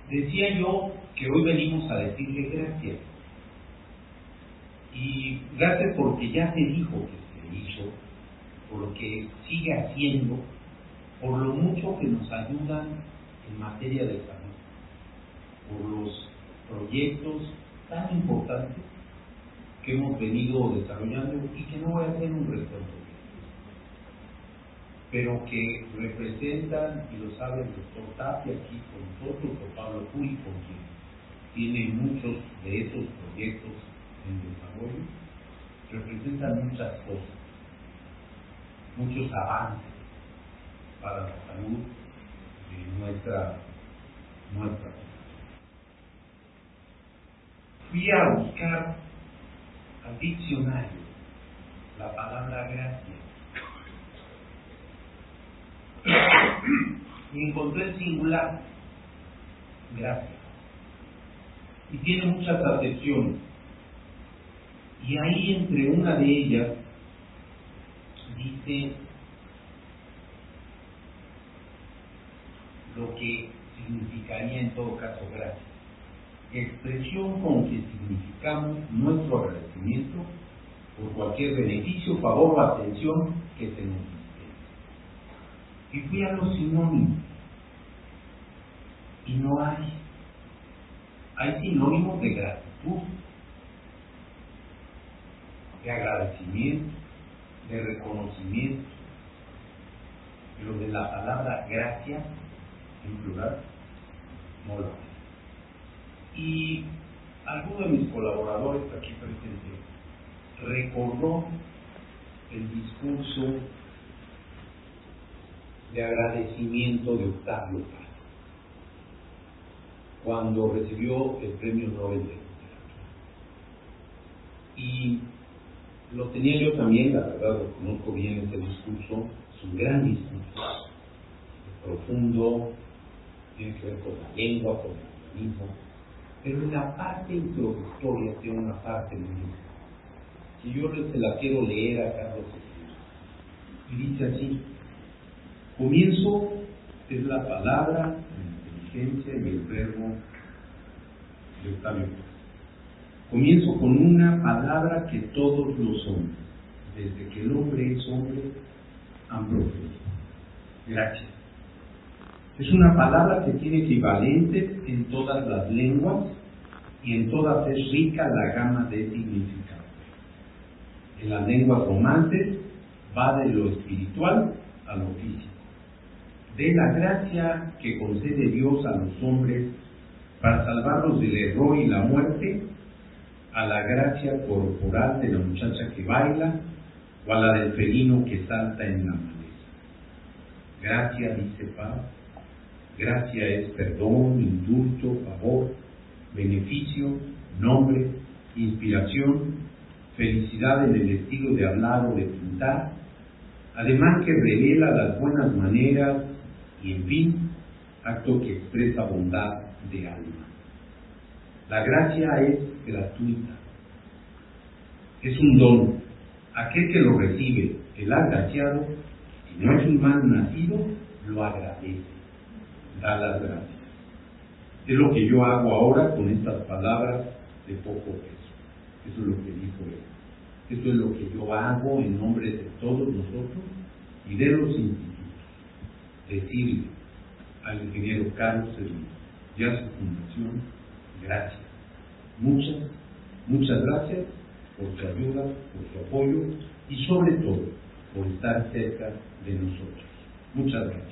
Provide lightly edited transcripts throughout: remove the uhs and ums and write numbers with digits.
Decía yo que hoy venimos a decirle gracias. Y gracias porque ya se dijo que se hizo, por lo que sigue haciendo, por lo mucho que nos ayudan en materia de salud, por los proyectos tan importantes que hemos venido desarrollando y que no voy a hacer un recuento, pero que representan, y lo sabe el doctor Tapia aquí con nosotros, o Pablo Curi, con quien tiene muchos de esos proyectos en desarrollo, representan muchas cosas, muchos avances para la salud de nuestra sociedad. Fui a buscar al diccionario la palabra gracias y encontré el singular, gracias, y tiene muchas acepciones, y ahí entre una de ellas dice lo que significaría en todo caso gracias: expresión con que significamos nuestro agradecimiento por cualquier beneficio, favor o atención que se nos dispense. Y fui a los sinónimos y no hay sinónimos de gratitud, de agradecimiento, de reconocimiento, pero de la palabra gracias en plural no lo hay. Y alguno de mis colaboradores aquí presentes recordó el discurso de agradecimiento de Octavio Paz cuando recibió el premio Nobel de Literatura. Y lo tenía yo también, la verdad, lo conozco bien ese discurso, es un gran discurso, profundo, tiene que ver con la lengua, con el humanismo, pero en la parte introductoria tiene una parte muy linda, que yo se la quiero leer a Carlos Slim. Y dice así: comienzo es la palabra, la inteligencia y el verbo de Octavio Paz. Comienzo con una palabra que todos los hombres, desde que el hombre es hombre, han proferido: gracias. Es una palabra que tiene equivalentes en todas las lenguas y en todas es rica la gama de significados. En las lenguas romances va de lo espiritual a lo físico, de la gracia que concede Dios a los hombres para salvarlos del error y la muerte, a la gracia corporal de la muchacha que baila o a la del felino que salta en la maleza. Gracia, dice Paz, gracia es perdón, indulto, favor, beneficio, nombre, inspiración, felicidad en el estilo de hablar o de pintar, además que revela las buenas maneras y, en fin, acto que expresa bondad de alma. La gracia es gratuita, es un don. Aquel que lo recibe, el agraciado, si no es un mal nacido, lo agradece, da las gracias. Es lo que yo hago ahora con estas palabras de poco peso. Eso es lo que dijo él. Eso es lo que yo hago en nombre de todos nosotros y de los institutos. Decirle al ingeniero Carlos Slim y a su fundación, gracias. Muchas gracias por su ayuda, por su apoyo y sobre todo por estar cerca de nosotros. Muchas gracias.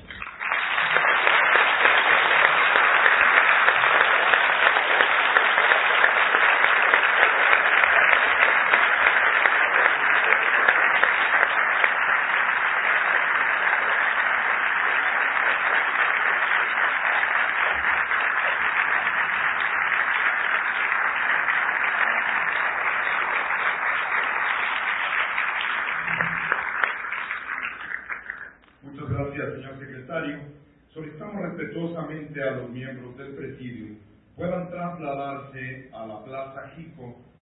Muchas gracias, señor secretario. Solicitamos respetuosamente a los miembros del presidium puedan trasladarse a la Plaza Jico